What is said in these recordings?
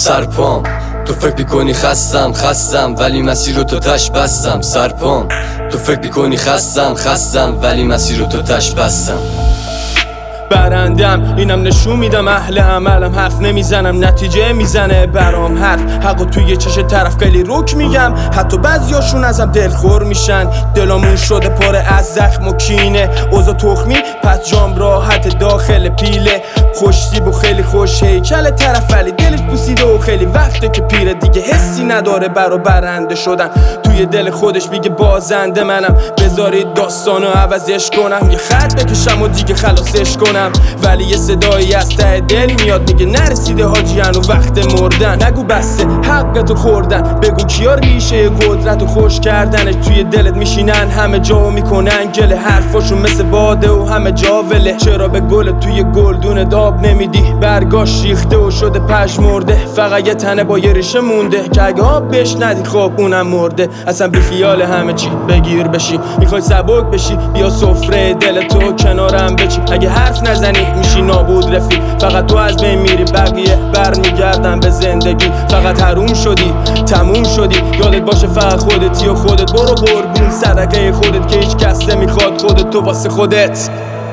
سرپام تو فکر میکنی خستم ولی مسیر رو تو تش بستم. سرپام تو فکر میکنی خستم ولی مسیر رو تو تش بستم. برندم اینم نشون میدم اهل عملم، حرف نمیزنم نتیجه میزنه برام حرف. حقو توی چش طرف خیلی رک میگم، حتی بعضیاشون ازم دلخور میشن. دلامون شده پر از زخم و کینه، اوضاع تخمی پس جام راحت داخل پیله. خوشتیب و خیلی خوش هیکل طرف ولی دلش پوسیده و خیلی وقته که پیره، دیگه حسی نداره برا برنده شدن. توی دل خودش میگه بازنده منم، بذارید داستانو عوضش کنم. یه خط بکشم و دیگه خلاصش کنم، ولی یه صدایی از ته دل میاد میگه نرسیده حاجی هنو وقت مردن. نگو بسته حقتو خوردن، بگو کیا ریشه قدرتو خوش کردنش. توی دلت میشینن همه جا میکنن گله، حرفاشون مثل باده و همه جا وله. چرا به گل توی گلدون داب نمیدی؟ برگاش ریخته و شده پژمرده، فقط یه تنه با یه ریشه مونده که اگه آب بهش ندی خب اونم مرده. اصلا بی خیال همه چی بگیر بشی، میخوای سبک بشی بیا سفره دل تو کنارم بچی. اگه حرف نزنی میشی نابود رفیق، فقط تو از بین میری بقیه برمیگردن به زندگی. فقط حروم شدی تموم شدی، یادت باشه فقط خودتی و خودت. برو قربون صدقه خودت که هیچ کس نمیخواد خودت تو واسه خودت.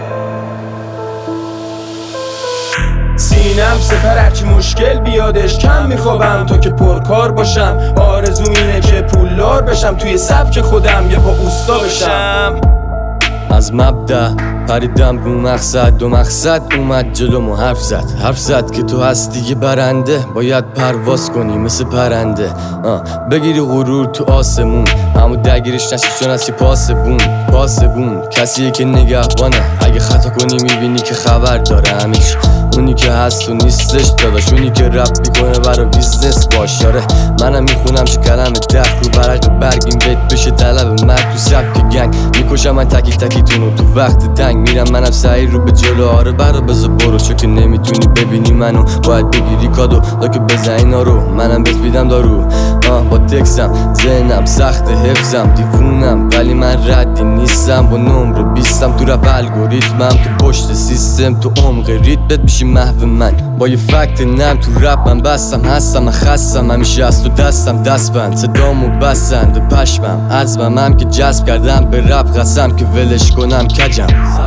سینم سپر هرچی مشکل بیادش کم میخوابم تا که پرکار باشم. آرزوم اینه که پولدار بشم، توی سبک خودم یه پا اوستا بشم. از مبدأ پریدم رو مقصد، دو مقصد اومد جلومو حرف زد که تو هستی یه برنده، باید پرواز کنی مثل پرنده. بگیری غرور تو آسمون، اما درگیرش نشی چون هستی پاسبون. کسیه که نگهبانه، اگه خطا کنی میبینی که خبر داره همیش. اونی که هست و نیستش داداش، اونی که رپ میکنه برا بیزنس باش. آره منم میخونم چه کلمه دف رو برق برگیم بیت بشه طلب مرد تو سبک گنگ. میکشم من تکی تونو تو وقت تنگ، میرم منم سعی رو به جلو. آره برا بذار برو، چون که نمیتونی ببینی منو باید بگیری کادو لاکه بزنی نارو. منم بهت میدم دارو با تکسم، ذهنم سخت حفظم دیوونم ولی من ردی نیستم. با نمره 20م تو رپ الگوریتمم، تو پشت سیستم تو عمق ریتمت میشی محو من. با یه فکت نم تو رپ من بستم، هستم من خستم همیشه از تو دستم دست بند. صدامو بستند پشمم عزمم هم که جذب کردم به رپ، قسم که ولش کنم کجم.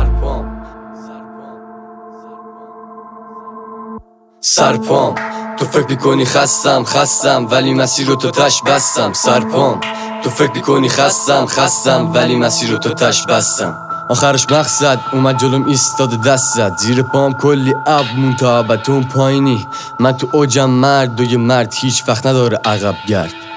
سرپام تو فکر میکنی خستم ولی مسیر رو تو تش بستم. سرپام تو فکر میکنی خستم ولی مسیر رو تو تش بستم. آخرش مقصد اومد جلوم ایستاده دست زد، زیر پام کلی اب مون تا ابد. تو اون پایینی من تو اوجم، مرد و یه مرد هیچ وقت نداره عقب گرد.